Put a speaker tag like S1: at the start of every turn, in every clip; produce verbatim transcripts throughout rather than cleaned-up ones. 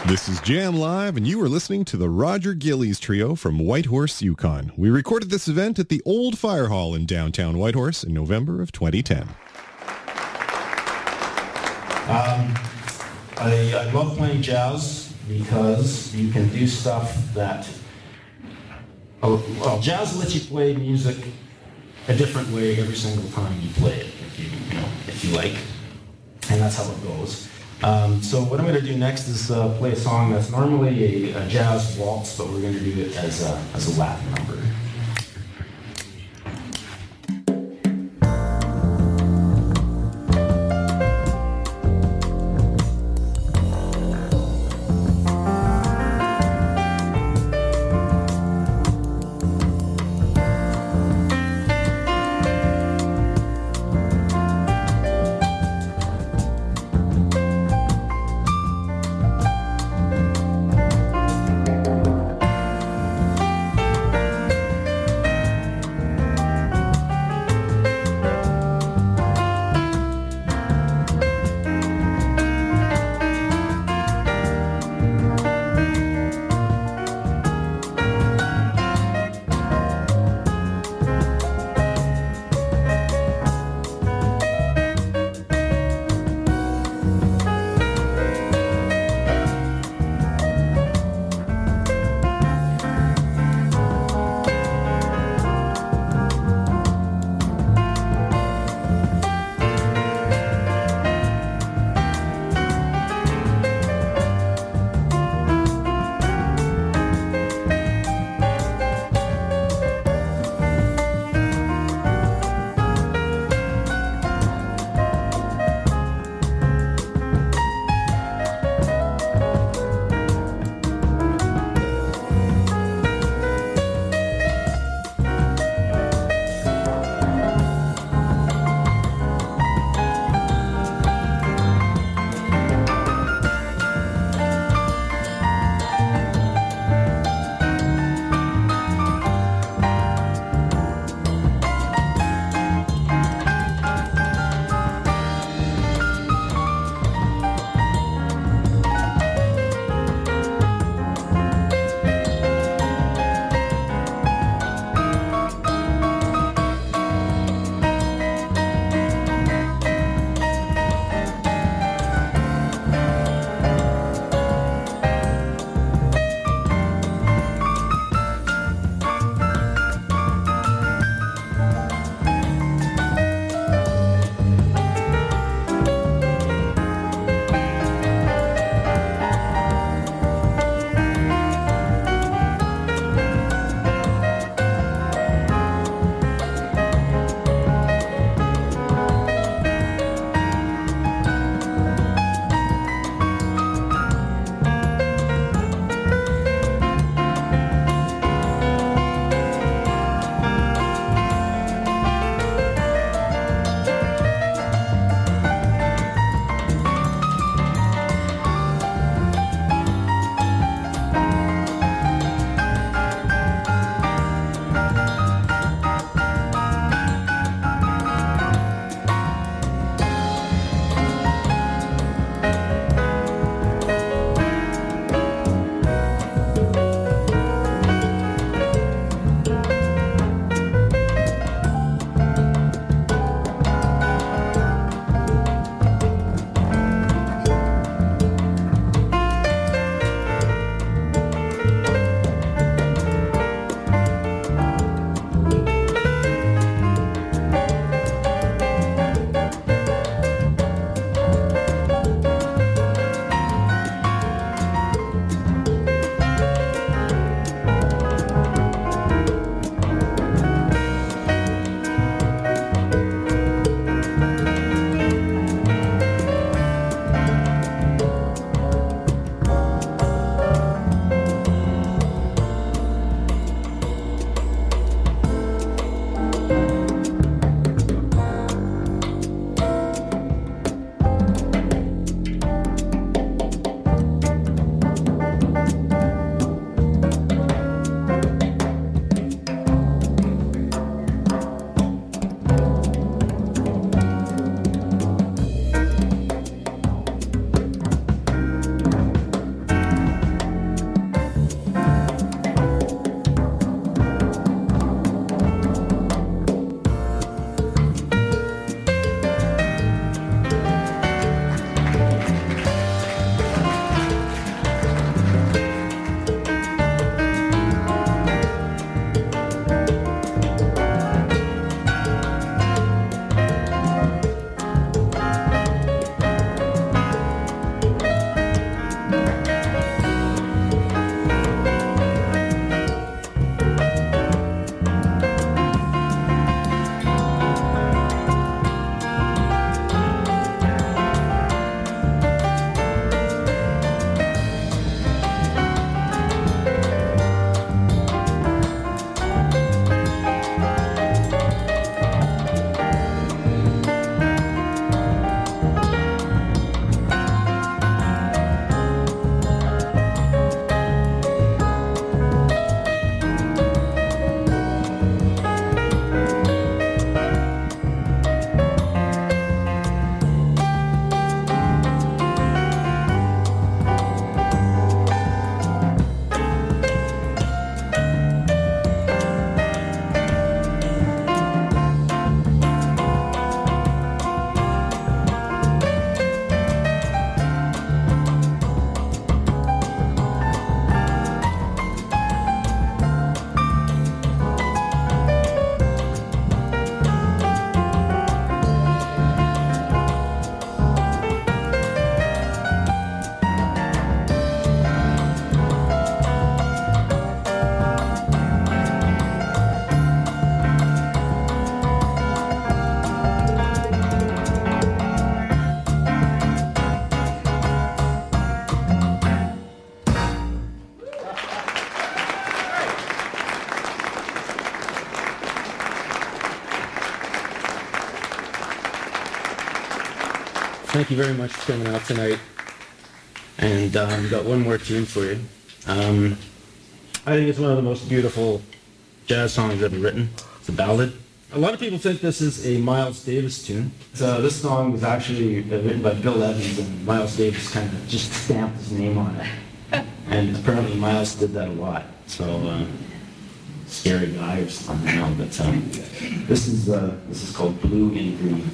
S1: This is Jam Live, and you are listening to the Roger Gillies Trio from Whitehorse, Yukon. We recorded this event at the Old Fire Hall in downtown Whitehorse in November of twenty ten.
S2: Um, I, I love playing jazz because you can do stuff that, oh, well, jazz lets you play music a different way every single time you play it, if you, you know, if you like, and that's how it goes. Um, so what I'm going to do next is uh, play a song that's normally a, a jazz waltz, but we're going to do it as a, as a Latin number. thank you very much for coming out tonight. And um, we've got one more tune for you. Um, I think it's one of the most beautiful jazz songs ever written. It's a ballad. A lot of people think this is a Miles Davis tune. So this song was actually written by Bill Evans, and Miles Davis kind of just stamped his name on it. And apparently Miles did that a lot. So, uh, scary guy or something, I don't know. But um, this is uh, this is called Blue and Green.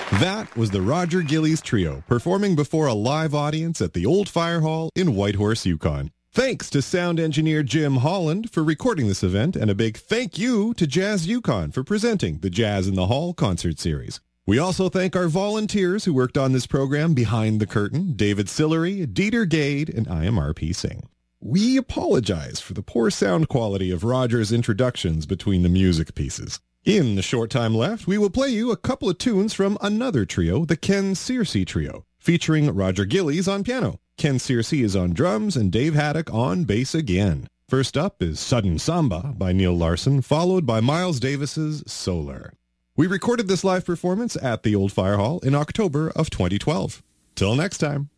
S1: That was the Roger Gillies Trio, performing before a live audience at the Old Fire Hall in Whitehorse, Yukon. Thanks to sound engineer Jim Holland for recording this event, and a big thank you to Jazz Yukon for presenting the Jazz in the Hall concert series. We also thank our volunteers who worked on this program behind the curtain, David Sillery, Dieter Gade, and I am R P Singh. We apologize for the poor sound quality of Roger's introductions between the music pieces. In the short time left, we will play you a couple of tunes from another trio, the Ken Searcy Trio, featuring Roger Gillies on piano. Ken Searcy is on drums and Dave Haddock on bass again. First up is Sudden Samba by Neil Larson, followed by Miles Davis's Solar. We recorded this live performance at the Old Fire Hall in October of twenty twelve. Till next time.